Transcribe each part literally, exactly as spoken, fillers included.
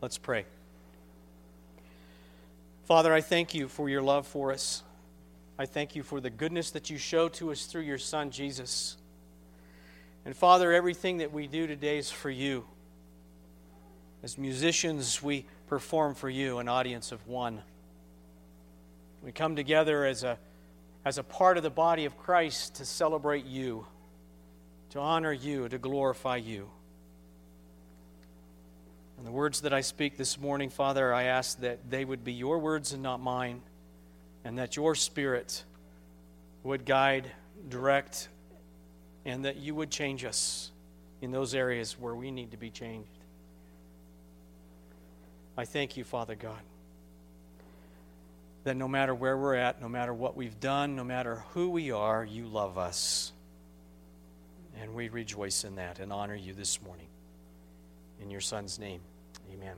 Let's pray. Father, I thank you for your love for us. I thank you for the goodness that you show to us through your Son, Jesus. And Father, everything that we do today is for you. As musicians, we perform for you, an audience of one. We come together as a, as a part of the body of Christ to celebrate you, to honor you, to glorify you. And the words that I speak this morning, Father, I ask that they would be your words and not mine, and that your Spirit would guide, direct, and that you would change us in those areas where we need to be changed. I thank you, Father God, that no matter where we're at, no matter what we've done, no matter who we are, you love us. And we rejoice in that and honor you this morning. In your Son's name, amen.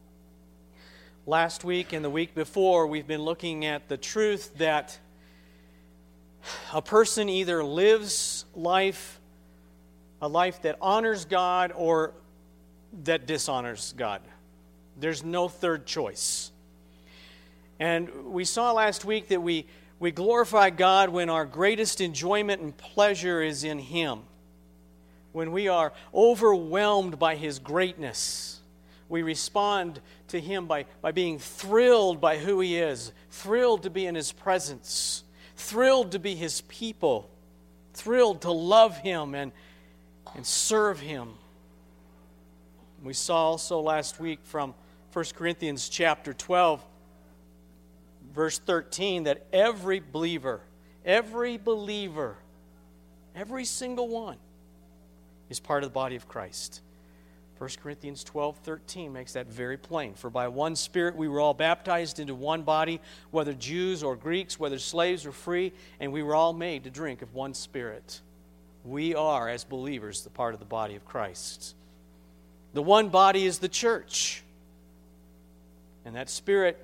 Last week and the week before, we've been looking at the truth that a person either lives life, a life that honors God or that dishonors God. There's no third choice. And we saw last week that we, we glorify God when our greatest enjoyment and pleasure is in Him. When we are overwhelmed by His greatness, we respond to Him by, by being thrilled by who He is, thrilled to be in His presence, thrilled to be His people, thrilled to love Him and, and serve Him. We saw also last week from First Corinthians chapter twelve, verse thirteen, that every believer, every believer, every single one is part of the body of Christ. First Corinthians twelve thirteen makes that very plain. For by one Spirit we were all baptized into one body, whether Jews or Greeks, whether slaves or free, and we were all made to drink of one Spirit. We are, as believers, the part of the body of Christ. The one body is the church. And that Spirit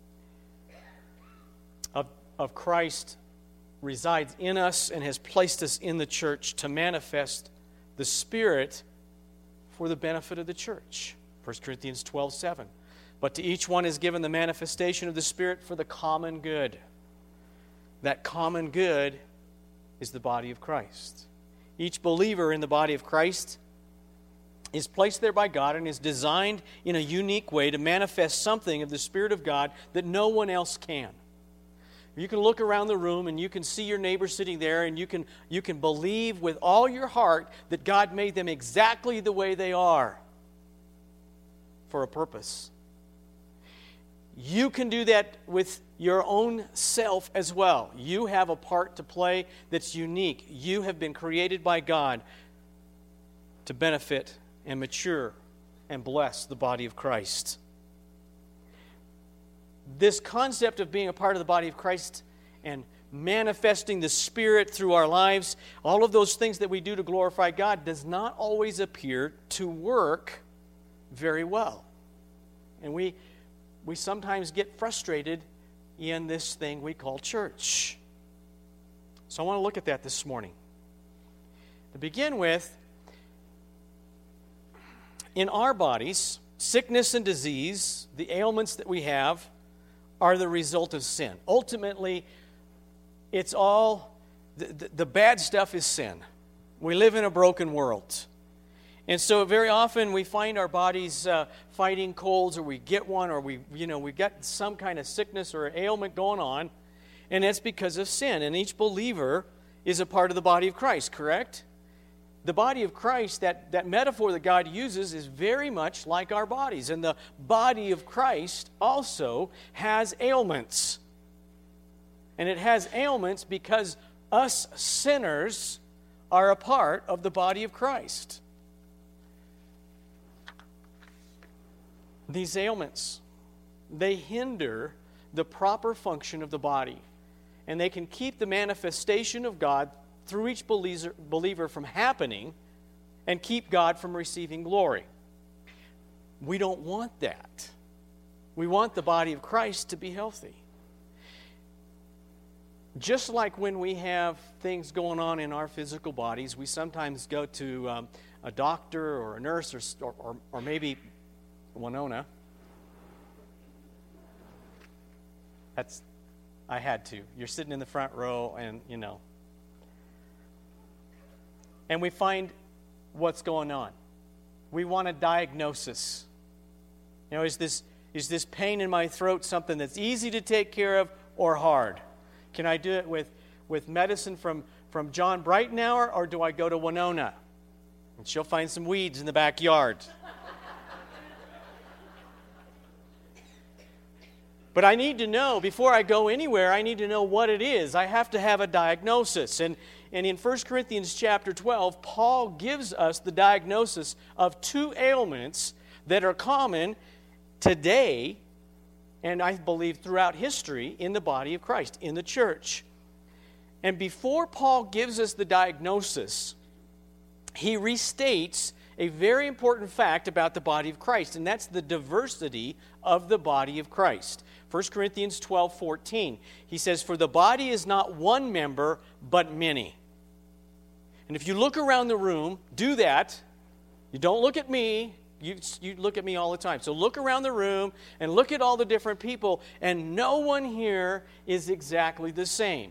of, of Christ resides in us and has placed us in the church to manifest the Spirit for the benefit of the church. First Corinthians twelve seven. But to each one is given the manifestation of the Spirit for the common good. That common good is the body of Christ. Each believer in the body of Christ is placed there by God and is designed in a unique way to manifest something of the Spirit of God that no one else can. You can look around the room and you can see your neighbor sitting there and you can, you can believe with all your heart that God made them exactly the way they are for a purpose. You can do that with your own self as well. You have a part to play that's unique. You have been created by God to benefit and mature and bless the body of Christ. This concept of being a part of the body of Christ and manifesting the Spirit through our lives, all of those things that we do to glorify God, does not always appear to work very well. And we, we sometimes get frustrated in this thing we call church. So I want to look at that this morning. To begin with, in our bodies, sickness and disease, the ailments that we have, are the result of sin. Ultimately, it's all, the, the, the bad stuff is sin. We live in a broken world. And so very often we find our bodies uh, fighting colds, or we get one, or we, you know, we got some kind of sickness or ailment going on, and that's because of sin. And each believer is a part of the body of Christ, correct? The body of Christ, that, that metaphor that God uses, is very much like our bodies. And the body of Christ also has ailments. And it has ailments because us sinners are a part of the body of Christ. These ailments, they hinder the proper function of the body. And they can keep the manifestation of God through each believer from happening and keep God from receiving glory. We don't want that. We want the body of Christ to be healthy. Just like when we have things going on in our physical bodies, we sometimes go to um, a doctor or a nurse or, or, or maybe Winona That's, I had to. You're sitting in the front row and, you know. And we find what's going on. We want a diagnosis. You know, is this is this pain in my throat something that's easy to take care of or hard? Can I do it with, with medicine from, from John Breitenauer, or do I go to Winona? And she'll find some weeds in the backyard. But I need to know, before I go anywhere, I need to know what it is. I have to have a diagnosis. And, and in First Corinthians chapter twelve, Paul gives us the diagnosis of two ailments that are common today, and I believe throughout history, in the body of Christ, in the church. And before Paul gives us the diagnosis, he restates a very important fact about the body of Christ, and that's the diversity of the body of Christ. First Corinthians twelve fourteen, he says, "For the body is not one member, but many." And if you look around the room, do that. You don't look at me. You, you look at me all the time. So look around the room and look at all the different people, and no one here is exactly the same.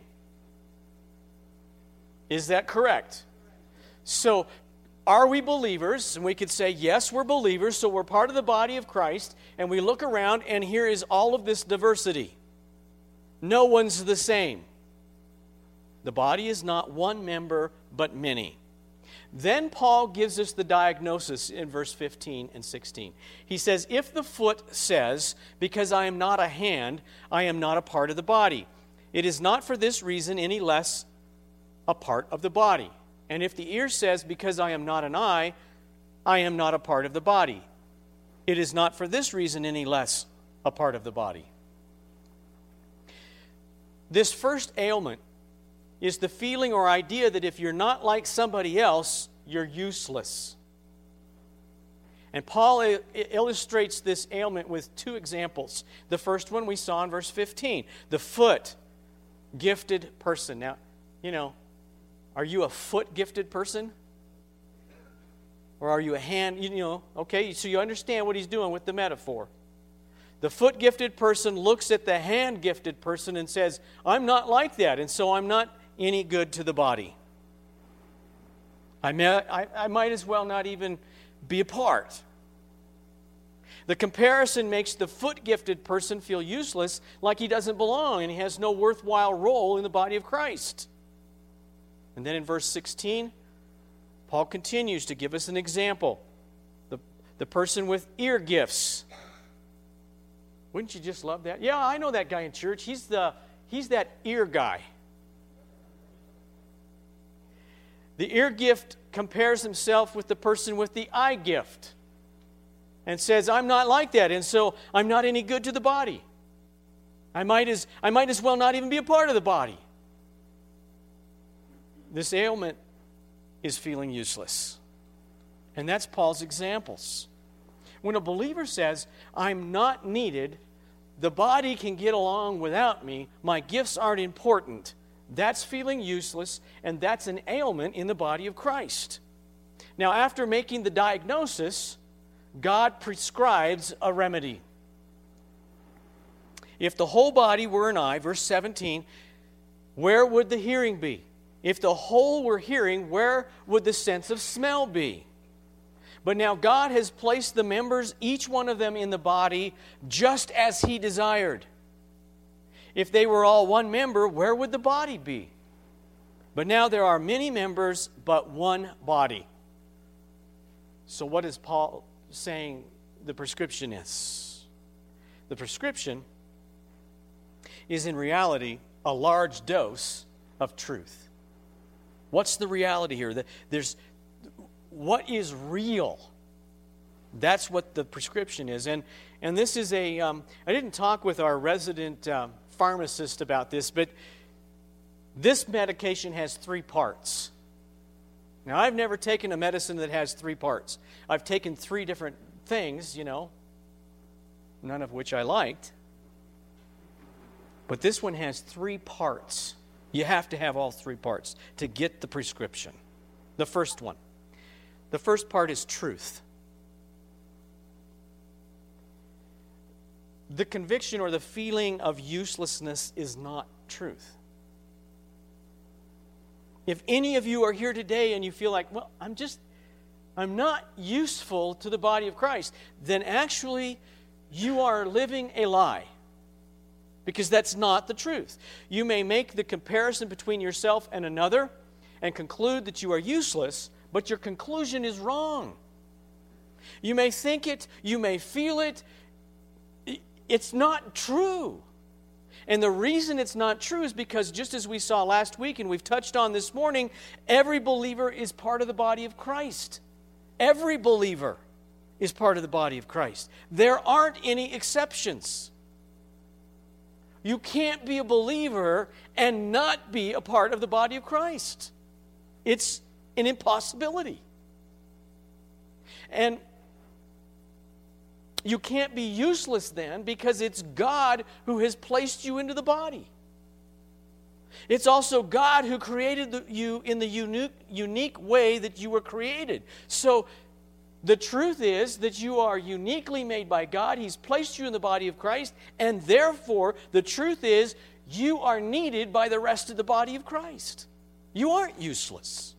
Is that correct? So, are we believers? And we could say, yes, we're believers, so we're part of the body of Christ, and we look around, and here is all of this diversity. No one's the same. The body is not one member, but many. Then Paul gives us the diagnosis in verse fifteen and sixteen. He says, "If the foot says, 'Because I am not a hand, I am not a part of the body,' it is not for this reason any less a part of the body. And if the ear says, 'Because I am not an eye, I am not a part of the body,' it is not for this reason any less a part of the body." This first ailment is the feeling or idea that if you're not like somebody else, you're useless. And Paul illustrates this ailment with two examples. The first one we saw in verse fifteen, the foot-gifted person. Now, you know, are you a foot-gifted person? Or are you a hand, you know, okay, so you understand what he's doing with the metaphor. The foot-gifted person looks at the hand-gifted person and says, I'm not like that, and so I'm not any good to the body. I, may, I, I might as well not even be a part. The comparison makes the foot-gifted person feel useless, like he doesn't belong and he has no worthwhile role in the body of Christ. And then in verse sixteen, Paul continues to give us an example. The, the person with ear gifts. Wouldn't you just love that? Yeah, I know that guy in church. He's the he's that ear guy. The ear gift compares himself with the person with the eye gift and says, I'm not like that, and so I'm not any good to the body. I might as, I might as well not even be a part of the body. This ailment is feeling useless. And that's Paul's examples. When a believer says, I'm not needed, the body can get along without me, my gifts aren't important, that's feeling useless, and that's an ailment in the body of Christ. Now, after making the diagnosis, God prescribes a remedy. If the whole body were an eye, verse seventeen, where would the hearing be? If the whole were hearing, where would the sense of smell be? But now God has placed the members, each one of them in the body, just as He desired. If they were all one member, where would the body be? But now there are many members, but one body. So what is Paul saying the prescription is? The prescription is in reality a large dose of truth. What's the reality here? There's what is real. That's what the prescription is. And and this is a, um, I didn't talk with our resident um, pharmacist about this, but this medication has three parts. Now, I've never taken a medicine that has three parts. I've taken three different things, you know, none of which I liked. But this one has three parts. You have to have all three parts to get the prescription. The first one. The first part is truth. the conviction or the feeling of uselessness is not truth. If any of you are here today and you feel like, well, I'm just, I'm not useful to the body of Christ, then actually you are living a lie. Because that's not the truth. You may make the comparison between yourself and another and conclude that you are useless, but your conclusion is wrong. You may think it, you may feel it, it's not true. And the reason it's not true is because, just as we saw last week and we've touched on this morning, every believer is part of the body of Christ. Every believer is part of the body of Christ. There aren't any exceptions. You can't be a believer and not be a part of the body of Christ. It's an impossibility. And you can't be useless then because it's God who has placed you into the body. It's also God who created the, you in the unique, unique way that you were created. So the truth is that you are uniquely made by God. He's placed you in the body of Christ. And therefore, the truth is you are needed by the rest of the body of Christ. You aren't useless.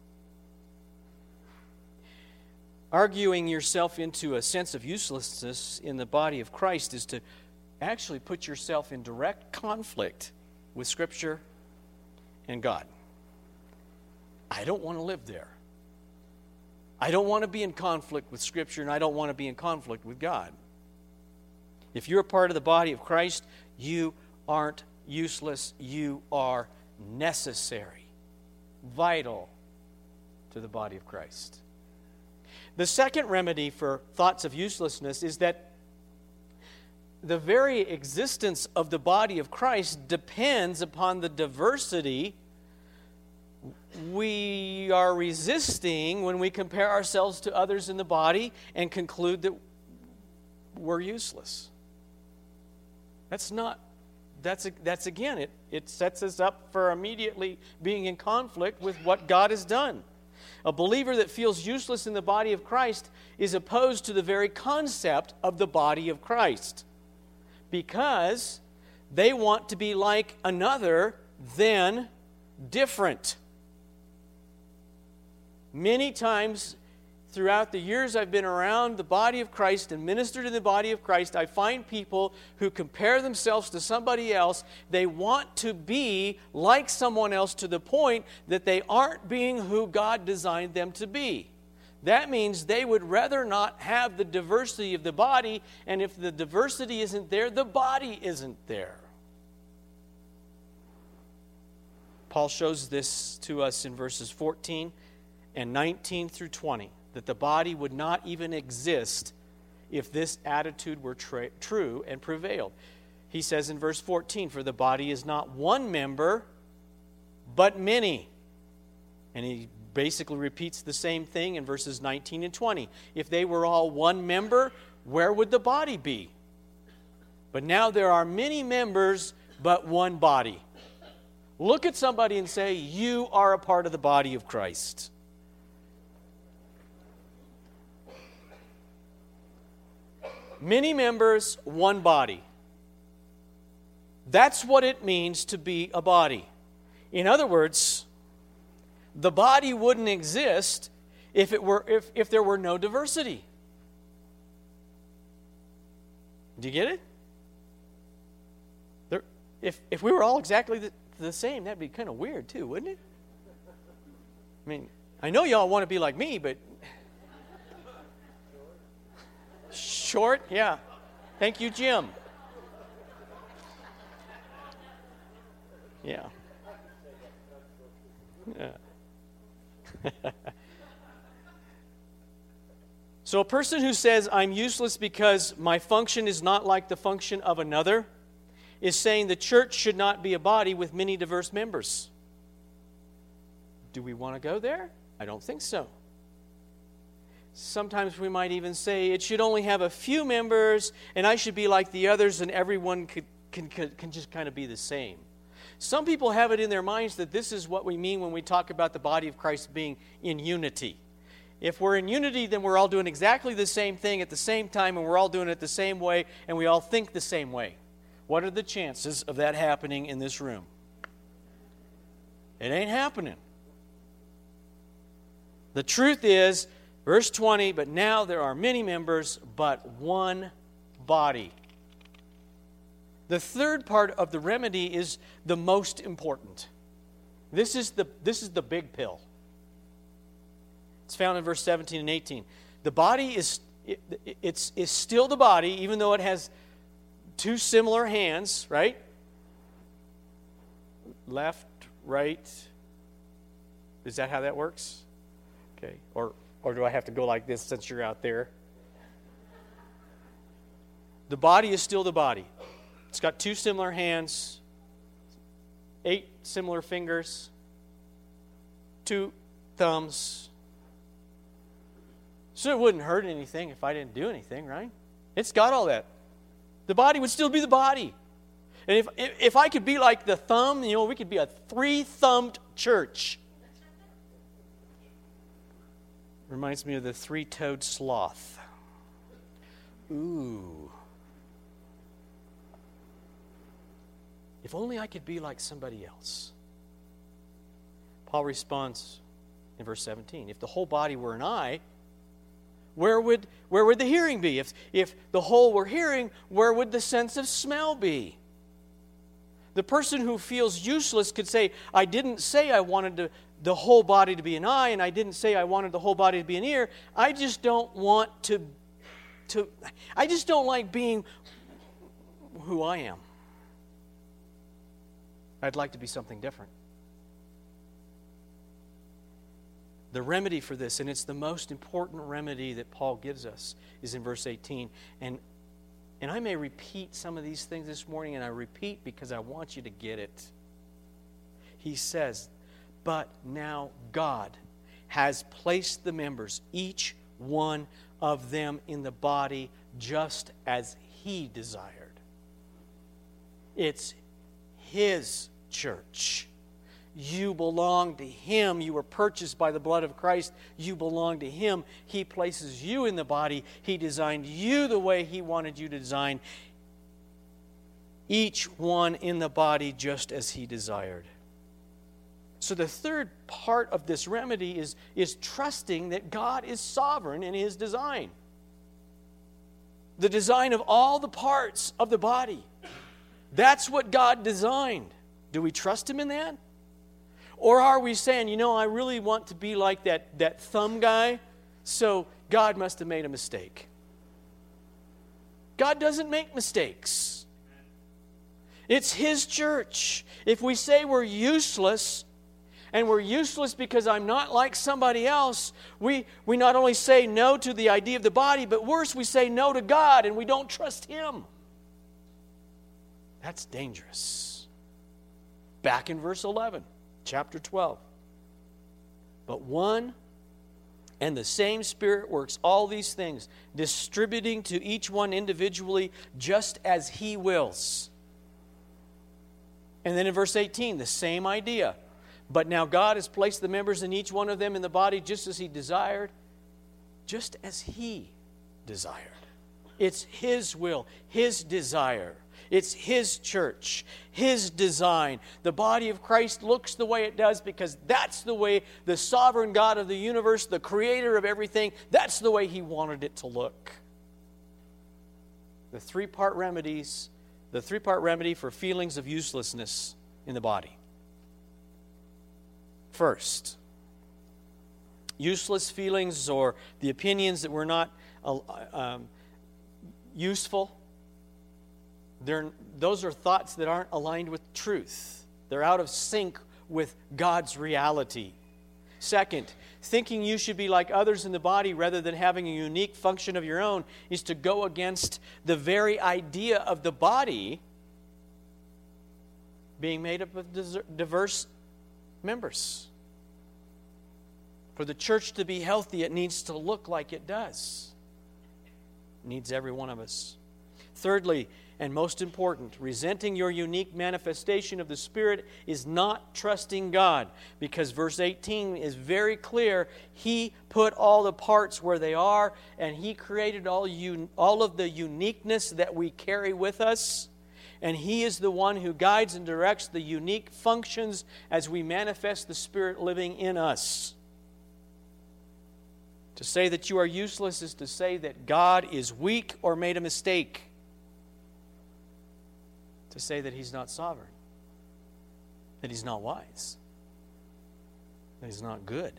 Arguing yourself into a sense of uselessness in the body of Christ is to actually put yourself in direct conflict with Scripture and God. I don't want to live there. I don't want to be in conflict with Scripture, and I don't want to be in conflict with God. If you're a part of the body of Christ, you aren't useless. You are necessary, vital to the body of Christ. The second remedy for thoughts of uselessness is that the very existence of the body of Christ depends upon the diversity we are resisting when we compare ourselves to others in the body and conclude that we're useless. That's not, that's, that's again, it, it sets us up for immediately being in conflict with what God has done. A believer that feels useless in the body of Christ is opposed to the very concept of the body of Christ because they want to be like another than different. Many times throughout the years I've been around the body of Christ and ministered in the body of Christ, I find people who compare themselves to somebody else. They want to be like someone else to the point that they aren't being who God designed them to be. That means they would rather not have the diversity of the body, and if the diversity isn't there, the body isn't there. Paul shows this to us in verses fourteen and nineteen through twenty, that the body would not even exist if this attitude were tra- true and prevailed. He says in verse fourteen, "For the body is not one member, but many." And he basically repeats the same thing in verses nineteen and twenty. If they were all one member, where would the body be? But now there are many members, but one body. Look at somebody and say, you are a part of the body of Christ. Many members, one body. That's what it means to be a body. In other words, the body wouldn't exist if it were if, if there were no diversity. Do you get it? There, if if we were all exactly the, the same, that'd be kind of weird too, wouldn't it? I mean, I know y'all want to be like me, but short, yeah. Thank you, Jim. Yeah. Yeah. So a person who says, I'm useless because my function is not like the function of another, is saying the church should not be a body with many diverse members. Do we want to go there? I don't think so. Sometimes we might even say it should only have a few members and I should be like the others and everyone could, can, can, can just kind of be the same. Some people have it in their minds that this is what we mean when we talk about the body of Christ being in unity. If we're in unity, then we're all doing exactly the same thing at the same time, and we're all doing it the same way, and we all think the same way. What are the chances of that happening in this room? It ain't happening. The truth is, verse twenty, but now there are many members, but one body. The third part of the remedy is the most important. This is the, this is the big pill. It's found in verse seventeen and eighteen. The body is it, it's, is still the body, even though it has two similar hands, right? Left, right. Is that how that works? Okay. Or, or do I have to go like this since you're out there? The body is still the body. It's got two similar hands, eight similar fingers, two thumbs. So it wouldn't hurt anything if I didn't do anything, right? It's got all that. The body would still be the body. And if, if, if I could be like the thumb, you know, we could be a three-thumbed church. Reminds me of the three-toed sloth. Ooh. If only I could be like somebody else. Paul responds in verse seventeen. If the whole body were an eye, where would, where would the hearing be? If, if the whole were hearing, where would the sense of smell be? The person who feels useless could say, I didn't say I wanted to, the whole body to be an eye, and I didn't say I wanted the whole body to be an ear. I just don't want to, to I just don't like being who I am. I'd like to be something different. The remedy for this, and it's the most important remedy that Paul gives us, is in verse eighteen. And, and I may repeat some of these things this morning, and I repeat because I want you to get it. He says, but now God has placed the members, each one of them in the body, just as He desired. It's His church. You belong to Him. You were purchased by the blood of Christ. You belong to Him. He places you in the body. He designed you the way He wanted you to design. Each one in the body just as He desired. So the third part of this remedy is, is trusting that God is sovereign in His design. The design of all the parts of the body. That's what God designed. Do we trust Him in that? Or are we saying, you know, I really want to be like that, that thumb guy, so God must have made a mistake? God doesn't make mistakes. It's His church. If we say we're useless, and we're useless because I'm not like somebody else, we, we not only say no to the idea of the body, but worse, we say no to God, and we don't trust Him. That's dangerous. Back in verse eleven. Chapter twelve. But one and the same Spirit works all these things, distributing to each one individually just as He wills. And then in verse eighteen, the same idea. But now God has placed the members in each one of them in the body just as He desired, just as He desired. It's His will, His desire. It's His church, His design. The body of Christ looks the way it does because that's the way the sovereign God of the universe, the creator of everything, that's the way He wanted it to look. The three-part remedies, the three-part remedy for feelings of uselessness in the body. First, useless feelings or the opinions that were not uh, um, useful. They're, those are thoughts that aren't aligned with truth. They're out of sync with God's reality. Second, thinking you should be like others in the body rather than having a unique function of your own is to go against the very idea of the body being made up of diverse members. For the church to be healthy, it needs to look like it does. It needs every one of us. Thirdly, and most important, resenting your unique manifestation of the Spirit is not trusting God, because verse eighteen is very clear. He put all the parts where they are, and He created all, un- all of the uniqueness that we carry with us, and He is the one who guides and directs the unique functions as we manifest the Spirit living in us. To say that you are useless is to say that God is weak or made a mistake. To say that He's not sovereign, that He's not wise, that He's not good.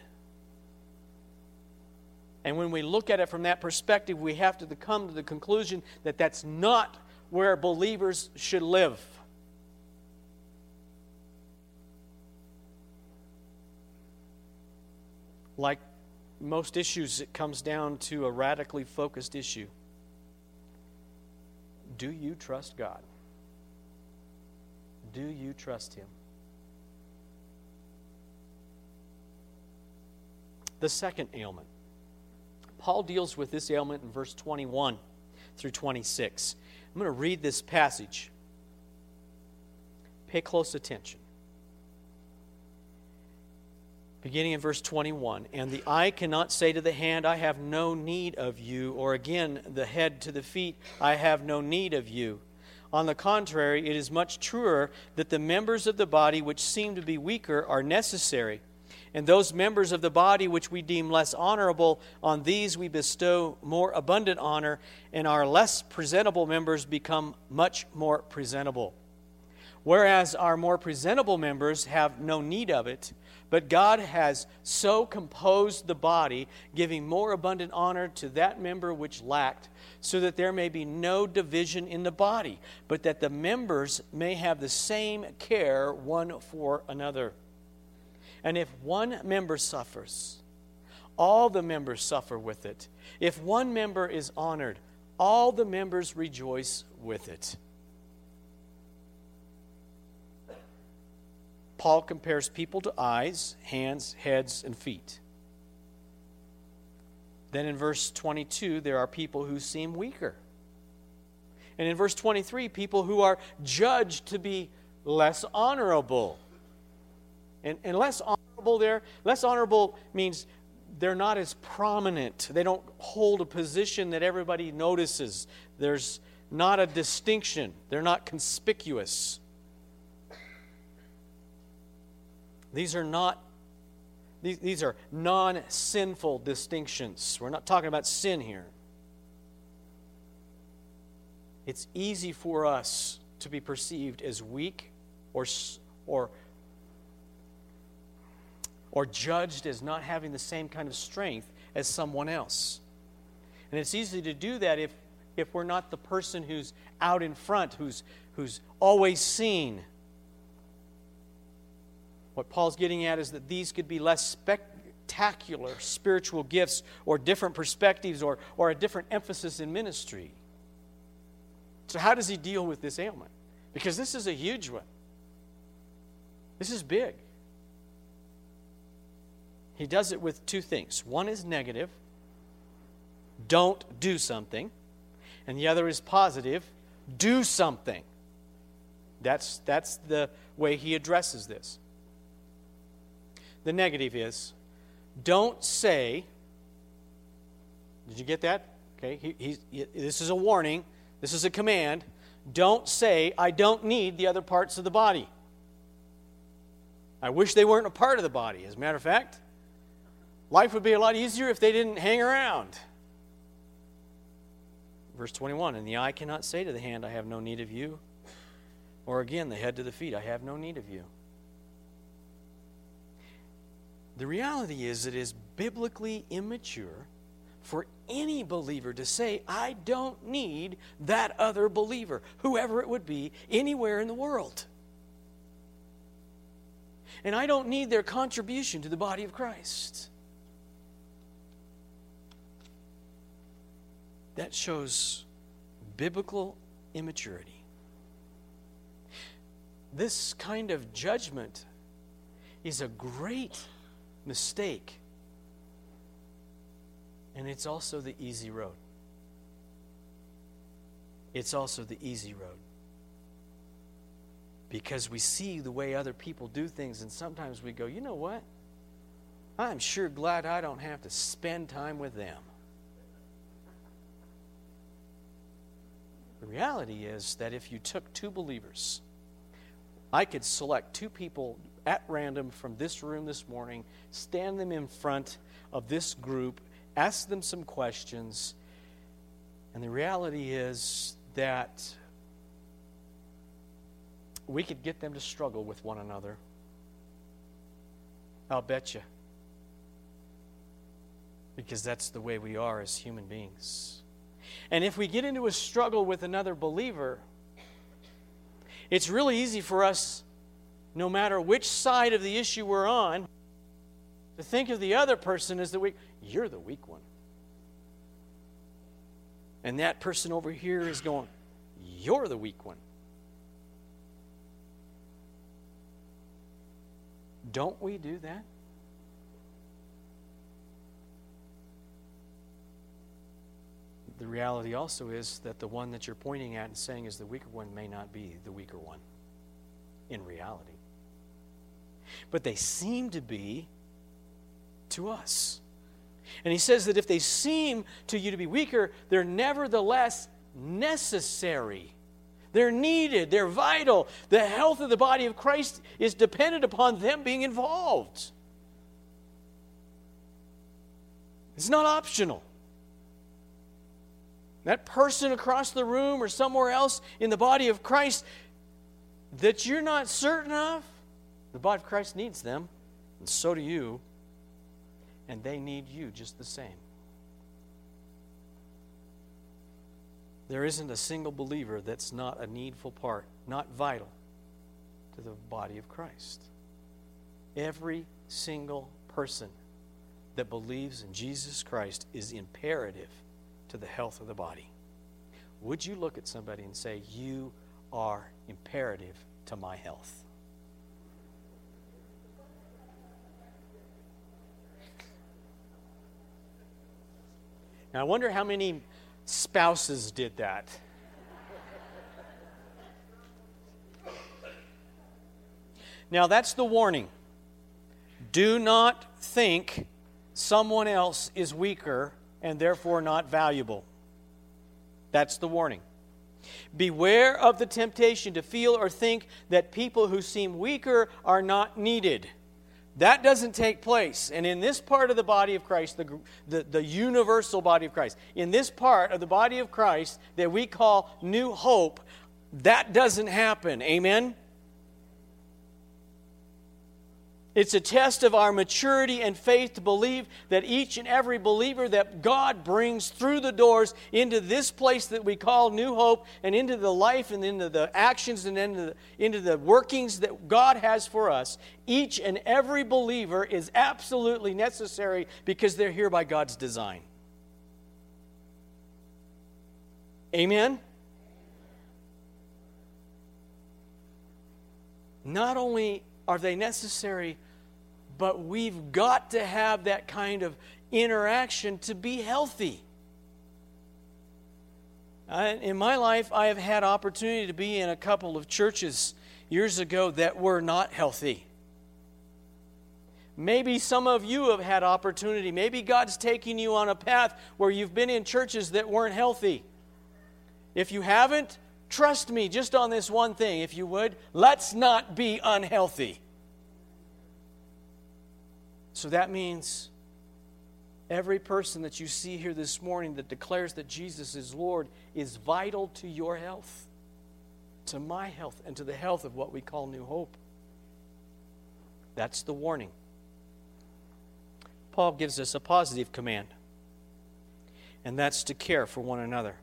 And when we look at it from that perspective, we have to come to the conclusion that that's not where believers should live. Like most issues, it comes down to a radically focused issue. Do you trust God? Do you trust Him? The second ailment. Paul deals with this ailment in verse twenty-one through twenty-six. I'm going to read this passage. Pay close attention. Beginning in verse twenty-one, and the eye cannot say to the hand, I have no need of you, or again, the head to the feet, I have no need of you. On the contrary, it is much truer that the members of the body which seem to be weaker are necessary, and those members of the body which we deem less honorable, on these we bestow more abundant honor, and our less presentable members become much more presentable. Whereas our more presentable members have no need of it, but God has so composed the body, giving more abundant honor to that member which lacked, so that there may be no division in the body, but that the members may have the same care one for another. And if one member suffers, all the members suffer with it. If one member is honored, all the members rejoice with it. Paul compares people to eyes, hands, heads, and feet. Then in verse twenty-two, there are people who seem weaker. And in verse twenty-three, people who are judged to be less honorable. And, and less honorable there, less honorable means they're not as prominent. They don't hold a position that everybody notices. There's not a distinction. They're not conspicuous. These are not, these, these are non-sinful distinctions. We're not talking about sin here. It's easy for us to be perceived as weak or, or, or judged as not having the same kind of strength as someone else. And it's easy to do that if, if we're not the person who's out in front, who's, who's always seen. What Paul's getting at is that these could be less spectacular spiritual gifts or different perspectives or, or a different emphasis in ministry. So how does he deal with this ailment? Because this is a huge one. This is big. He does it with two things. One is negative, don't do something. And the other is positive, do something. That's, that's the way he addresses this. The negative is, don't say, did you get that? Okay, he, he, he, this is a warning. This is a command. Don't say, I don't need the other parts of the body. I wish they weren't a part of the body. As a matter of fact, life would be a lot easier if they didn't hang around. Verse twenty-one, and the eye cannot say to the hand, I have no need of you. Or again, the head to the feet, I have no need of you. The reality is it is biblically immature for any believer to say, I don't need that other believer, whoever it would be, anywhere in the world. And I don't need their contribution to the body of Christ. That shows biblical immaturity. This kind of judgment is a great mistake. And it's also the easy road. it's also the easy road. Because we see the way other people do things, and sometimes we go, you know what? I'm sure glad I don't have to spend time with them. The reality is that if you took two believers, I could select two people at random from this room this morning, stand them in front of this group, ask them some questions, and the reality is that we could get them to struggle with one another. I'll bet you. Because that's the way we are as human beings. And if we get into a struggle with another believer, it's really easy for us, no matter which side of the issue we're on, to think of the other person as the weak. You're the weak one. And that person over here is going, you're the weak one. Don't we do that? The reality also is that the one that you're pointing at and saying is the weaker one may not be the weaker one in reality. But they seem to be to us. And he says that if they seem to you to be weaker, they're nevertheless necessary. They're needed. They're vital. The health of the body of Christ is dependent upon them being involved. It's not optional. That person across the room or somewhere else in the body of Christ that you're not certain of, the body of Christ needs them, and so do you, and they need you just the same. There isn't a single believer that's not a needful part, not vital to the body of Christ. Every single person that believes in Jesus Christ is imperative to the health of the body. Would you look at somebody and say, you are imperative to my health? Now, I wonder how many spouses did that. Now, that's the warning. Do not think someone else is weaker and therefore not valuable. That's the warning. Beware of the temptation to feel or think that people who seem weaker are not needed. That doesn't take place. And in this part of the body of Christ, the, the, the universal body of Christ, in this part of the body of Christ that we call New Hope, that doesn't happen. Amen? It's a test of our maturity and faith to believe that each and every believer that God brings through the doors into this place that we call New Hope and into the life and into the actions and into the, into the workings that God has for us, each and every believer is absolutely necessary because they're here by God's design. Amen? Not only are they necessary, but we've got to have that kind of interaction to be healthy. I, in my life, I have had opportunity to be in a couple of churches years ago that were not healthy. Maybe some of you have had opportunity. Maybe God's taking you on a path where you've been in churches that weren't healthy. If you haven't, trust me just on this one thing, if you would. Let's not be unhealthy. So that means every person that you see here this morning that declares that Jesus is Lord is vital to your health, to my health, and to the health of what we call New Hope. That's the warning. Paul gives us a positive command, and that's to care for one another.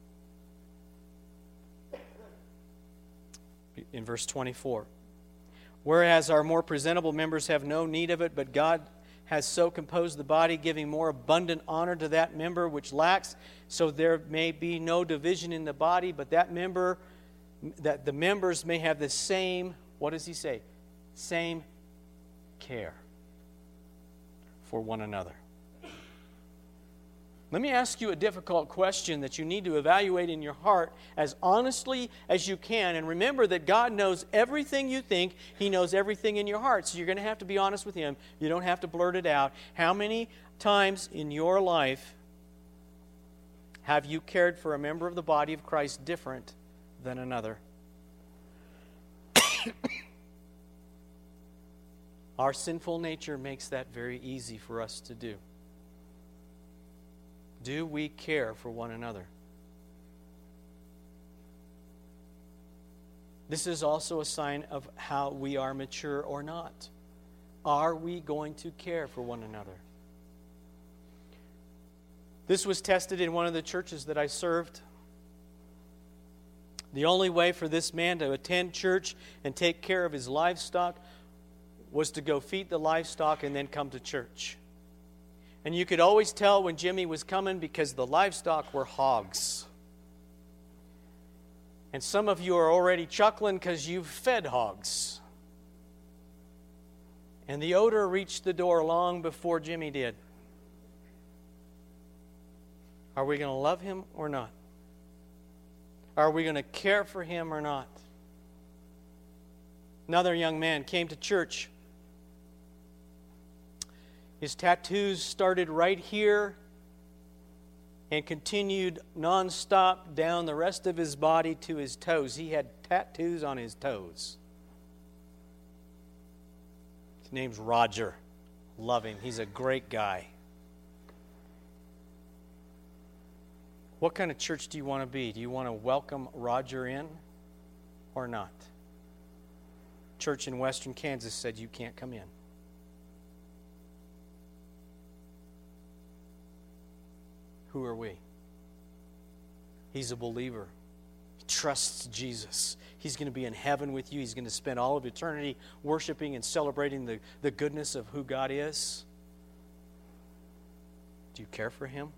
In verse twenty-four, whereas our more presentable members have no need of it, but God has so composed the body, giving more abundant honor to that member which lacks, so there may be no division in the body, but that member, that the members may have the same, what does he say? Same care for one another. Let me ask you a difficult question that you need to evaluate in your heart as honestly as you can. And remember that God knows everything you think. He knows everything in your heart. So you're going to have to be honest with Him. You don't have to blurt it out. How many times in your life have you cared for a member of the body of Christ different than another? Our sinful nature makes that very easy for us to do. Do we care for one another? This is also a sign of how we are mature or not. Are we going to care for one another? This was tested in one of the churches that I served. The only way for this man to attend church and take care of his livestock was to go feed the livestock and then come to church. And you could always tell when Jimmy was coming because the livestock were hogs. And some of you are already chuckling because you've fed hogs. And the odor reached the door long before Jimmy did. Are we going to love him or not? Are we going to care for him or not? Another young man came to church. His tattoos started right here and continued nonstop down the rest of his body to his toes. He had tattoos on his toes. His name's Roger. Love him. He's a great guy. What kind of church do you want to be? Do you want to welcome Roger in or not? Church in Western Kansas said you can't come in. Who are we? He's a believer. He trusts Jesus. He's going to be in heaven with you. He's going to spend all of eternity worshiping and celebrating the, the goodness of who God is. Do you care for Him?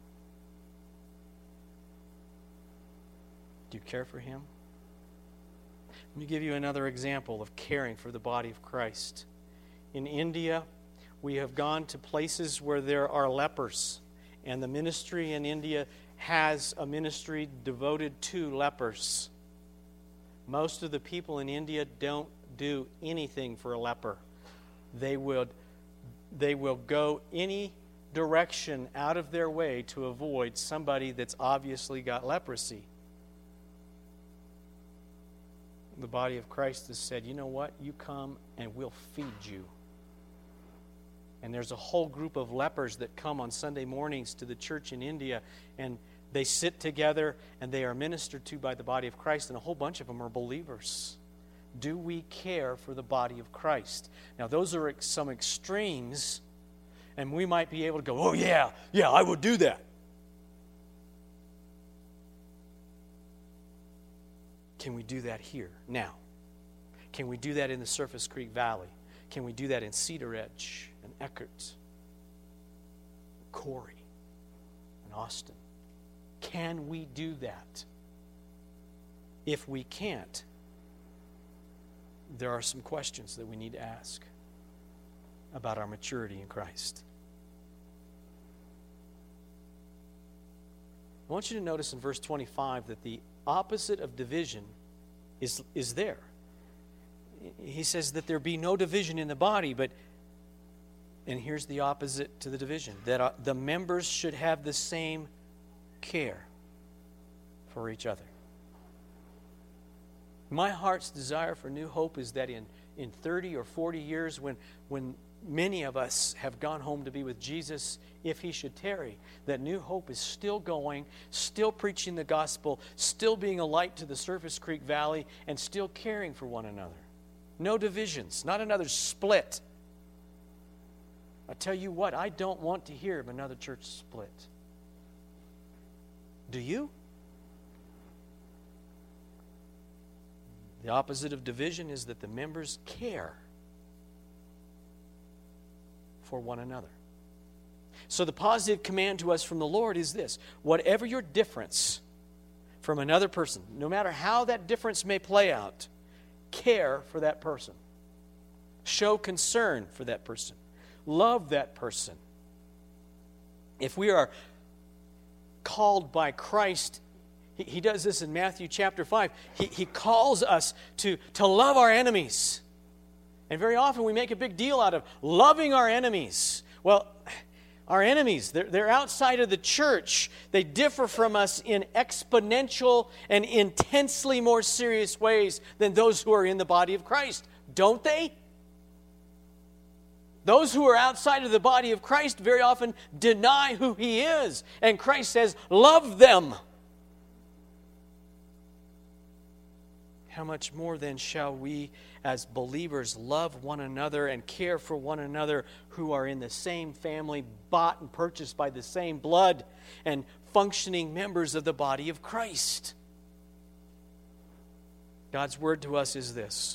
Do you care for Him? Let me give you another example of caring for the body of Christ. In India, we have gone to places where there are lepers. And the ministry in India has a ministry devoted to lepers. Most of the people in India don't do anything for a leper. They will, they will go any direction out of their way to avoid somebody that's obviously got leprosy. The body of Christ has said, you know what? You come and we'll feed you. And there's a whole group of lepers that come on Sunday mornings to the church in India, and they sit together and they are ministered to by the body of Christ, and a whole bunch of them are believers. Do we care for the body of Christ? Now, those are some extremes, and we might be able to go, oh yeah, yeah, I would do that. Can we do that here, now? Can we do that in the Surface Creek Valley? Can we do that in Cedar Edge and Eckert, Corey, and Austin? Can we do that? If we can't, there are some questions that we need to ask about our maturity in Christ. I want you to notice in verse twenty-five that the opposite of division is, is there. He says that there be no division in the body, but, and here's the opposite to the division, that uh, the members should have the same care for each other. My heart's desire for New Hope is that in, in thirty or forty years, when, when many of us have gone home to be with Jesus, if He should tarry, that New Hope is still going, still preaching the gospel, still being a light to the Surface Creek Valley, and still caring for one another. No divisions, not another split. I tell you what, I don't want to hear of another church split. Do you? The opposite of division is that the members care for one another. So the positive command to us from the Lord is this: whatever your difference from another person, no matter how that difference may play out, care for that person. Show concern for that person. Love that person. If we are called by Christ. He, he does this in Matthew chapter five. He, he calls us to, to love our enemies. And very often we make a big deal out of loving our enemies. Well, our enemies, they're, they're outside of the church. They differ from us in exponential and intensely more serious ways than those who are in the body of Christ. Don't they? Those who are outside of the body of Christ very often deny who He is. And Christ says, love them. How much more then shall we as believers love one another and care for one another who are in the same family, bought and purchased by the same blood, and functioning members of the body of Christ? God's word to us is this: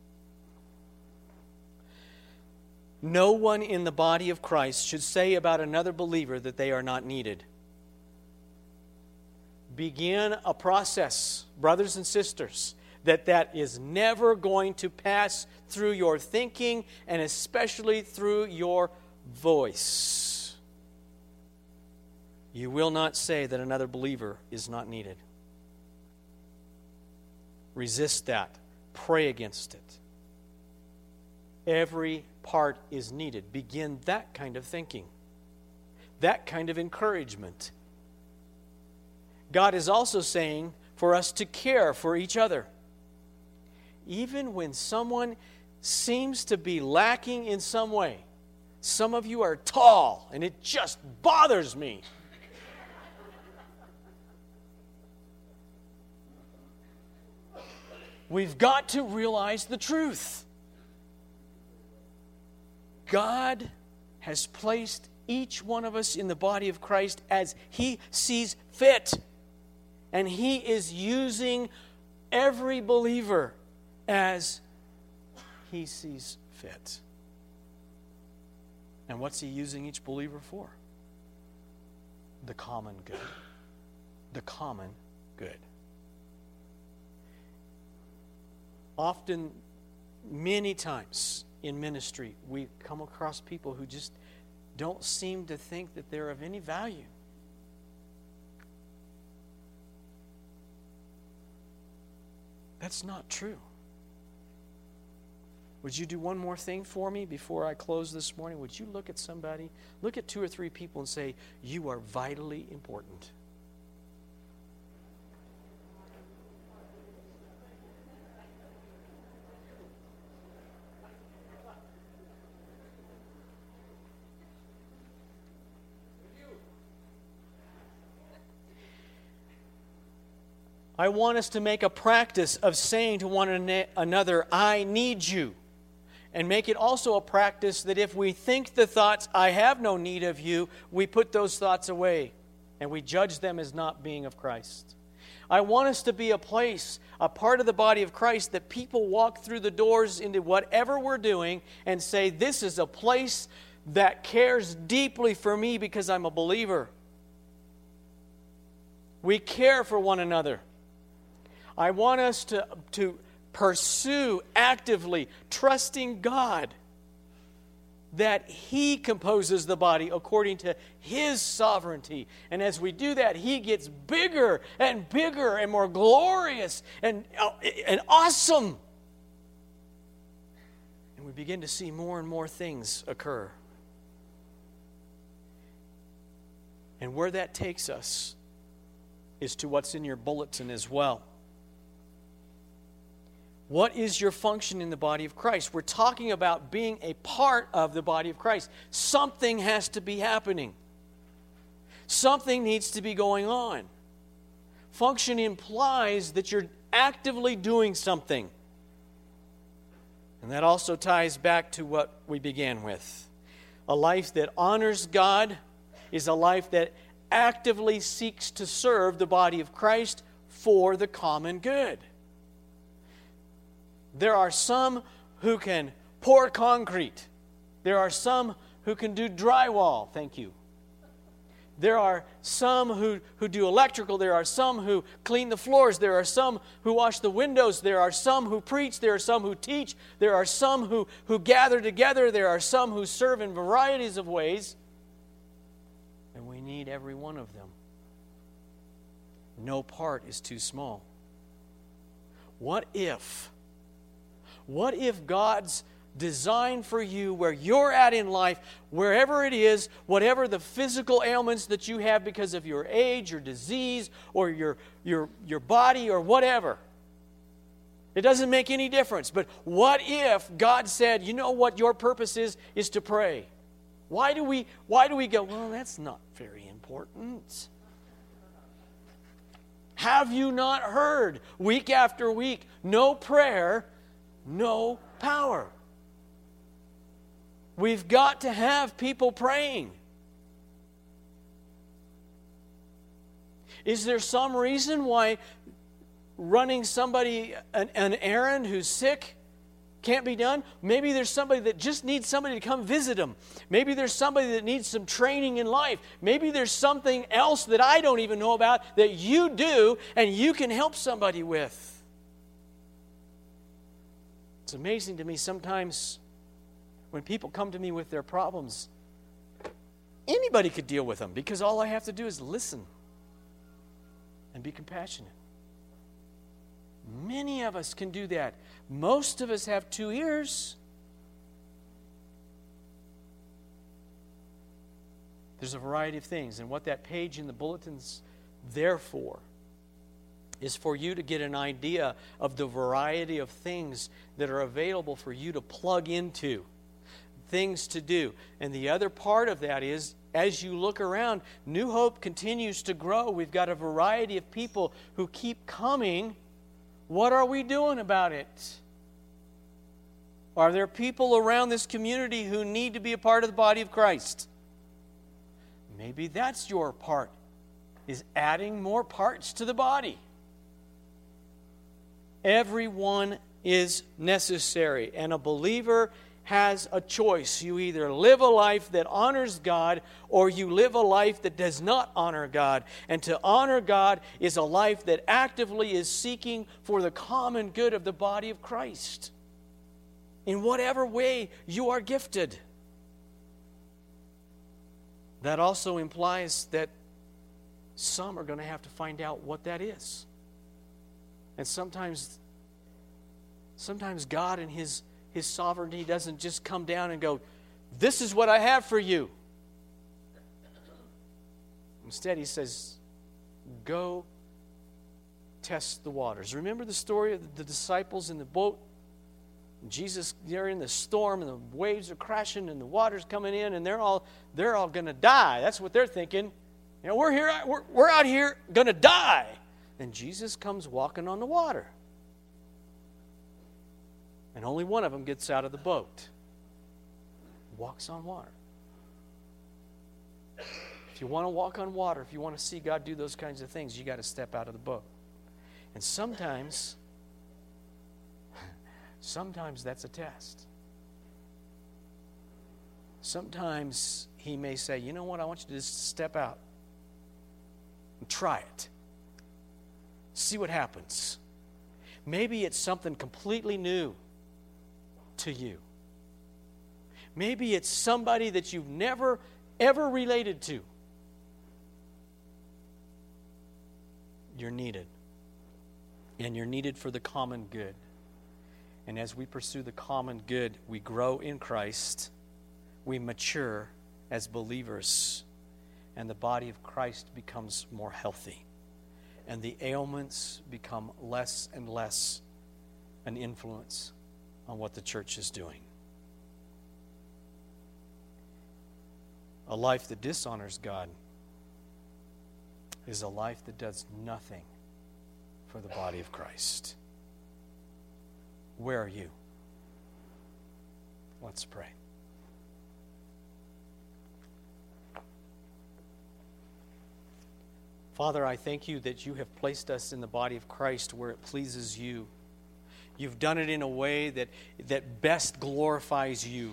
no one in the body of Christ should say about another believer that they are not needed. Begin a process, brothers and sisters, that that is never going to pass through your thinking and especially through your voice. You will not say that another believer is not needed. Resist that. Pray against it. Every part is needed. Begin that kind of thinking, that kind of encouragement. God is also saying for us to care for each other. Even when someone seems to be lacking in some way. Some of you are tall, and it just bothers me. We've got to realize the truth. God has placed each one of us in the body of Christ as He sees fit. And He is using every believer as He sees fit. And what's He using each believer for? The common good. The common good. Often, many times in ministry, we come across people who just don't seem to think that they're of any value. That's not true. Would you do one more thing for me before I close this morning? Would you look at somebody, look at two or three people and say, you are vitally important. I want us to make a practice of saying to one another, I need you. And make it also a practice that if we think the thoughts, I have no need of you, we put those thoughts away and we judge them as not being of Christ. I want us to be a place, a part of the body of Christ, that people walk through the doors into whatever we're doing and say, this is a place that cares deeply for me because I'm a believer. We care for one another. I want us to, to pursue actively, trusting God that He composes the body according to His sovereignty. And as we do that, He gets bigger and bigger and more glorious and, and awesome. And we begin to see more and more things occur. And where that takes us is to what's in your bulletin as well. What is your function in the body of Christ? We're talking about being a part of the body of Christ. Something has to be happening. Something needs to be going on. Function implies that you're actively doing something. And that also ties back to what we began with. A life that honors God is a life that actively seeks to serve the body of Christ for the common good. There are some who can pour concrete. There are some who can do drywall. Thank you. There are some who, who do electrical. There are some who clean the floors. There are some who wash the windows. There are some who preach. There are some who teach. There are some who, who gather together. There are some who serve in varieties of ways. And we need every one of them. no part is too small. What if, what if God's design for you, where you're at in life, wherever it is, whatever the physical ailments that you have because of your age or disease or your, your, your body or whatever, it doesn't make any difference. But what if God said, you know what your purpose is, is to pray? Why do we, why do we go, well, that's not very important? Have you not heard week after week, no prayer, no power? We've got to have people praying. Is there some reason why running somebody, an, an errand who's sick, can't be done? Maybe there's somebody that just needs somebody to come visit them. Maybe there's somebody that needs some training in life. Maybe there's something else that I don't even know about that you do and you can help somebody with. It's amazing to me sometimes when people come to me with their problems, anybody could deal with them because all I have to do is listen and be compassionate. Many of us can do that. Most of us have two ears. There's a variety of things, and what that page in the bulletin's there for is for you to get an idea of the variety of things that are available for you to plug into, things to do. And the other part of that is, as you look around, New Hope continues to grow. We've got a variety of people who keep coming. What are we doing about it? Are there people around this community who need to be a part of the body of Christ? Maybe that's your part, is adding more parts to the body. Everyone is necessary, and a believer has a choice. You either live a life that honors God or you live a life that does not honor God. And to honor God is a life that actively is seeking for the common good of the body of Christ, in whatever way you are gifted. That also implies that some are going to have to find out what that is. And sometimes, sometimes God in His His sovereignty doesn't just come down and go, this is what I have for you. Instead, He says, go test the waters. Remember the story of the disciples in the boat? Jesus, they're in the storm and the waves are crashing and the water's coming in and they're all they're all going to die. That's what they're thinking. You know, we're here, we're, we're out here going to die. And Jesus comes walking on the water. And only one of them gets out of the boat. Walks on water. If you want to walk on water, if you want to see God do those kinds of things, you got to step out of the boat. And sometimes, sometimes that's a test. Sometimes He may say, you know what, I want you to just step out and try it. See what happens. Maybe it's something completely new to you. Maybe it's somebody that you've never, ever related to. You're needed. And you're needed for the common good. And as we pursue the common good, we grow in Christ, we mature as believers, and the body of Christ becomes more healthy. And the ailments become less and less an influence on what the church is doing. A life that dishonors God is a life that does nothing for the body of Christ. Where are you? Let's pray. Father, I thank you that you have placed us in the body of Christ where it pleases you. You've done it in a way that, that best glorifies you.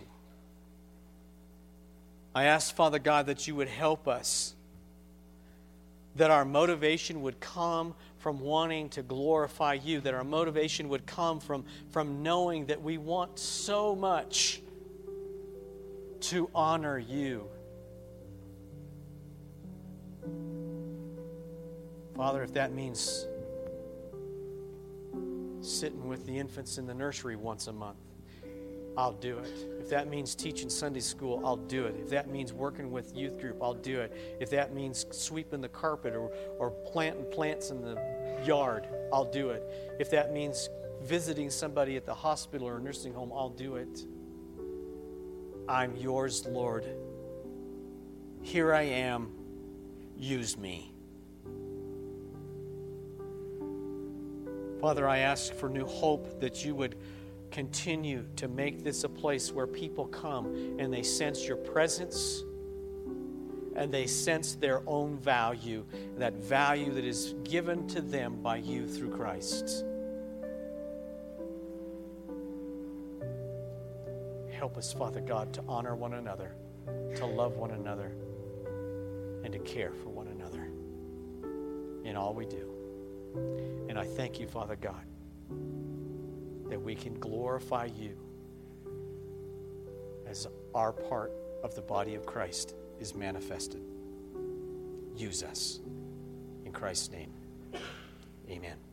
I ask, Father God, that you would help us, that our motivation would come from wanting to glorify you, that our motivation would come from, from knowing that we want so much to honor you. Father, if that means sitting with the infants in the nursery once a month, I'll do it. If that means teaching Sunday school, I'll do it. If that means working with youth group, I'll do it. If that means sweeping the carpet or, or planting plants in the yard, I'll do it. If that means visiting somebody at the hospital or nursing home, I'll do it. I'm yours, Lord. Here I am. Use me. Father, I ask for new hope, that you would continue to make this a place where people come and they sense your presence and they sense their own value, that value that is given to them by you through Christ. Help us, Father God, to honor one another, to love one another, and to care for one another in all we do. And I thank you, Father God, that we can glorify you as our part of the body of Christ is manifested. Use us. In Christ's name, amen.